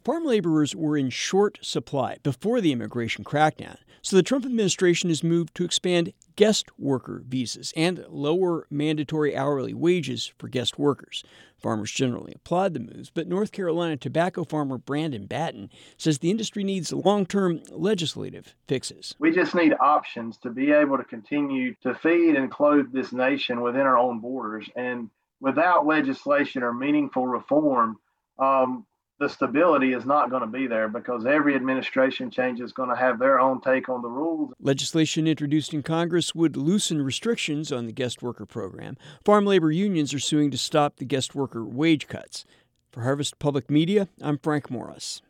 Farm laborers were in short supply before the immigration crackdown, so the Trump administration has moved to expand guest worker visas and lower mandatory hourly wages for guest workers. Farmers generally applaud the moves, but North Carolina tobacco farmer Brandon Batten says the industry needs long-term legislative fixes. We just need options to be able to continue to feed and clothe this nation within our own borders. And without legislation or meaningful reform, the stability is not going to be there because every administration change is going to have their own take on the rules. Legislation introduced in Congress would loosen restrictions on the guest worker program. Farm labor unions are suing to stop the guest worker wage cuts. For Harvest Public Media, I'm Frank Morris.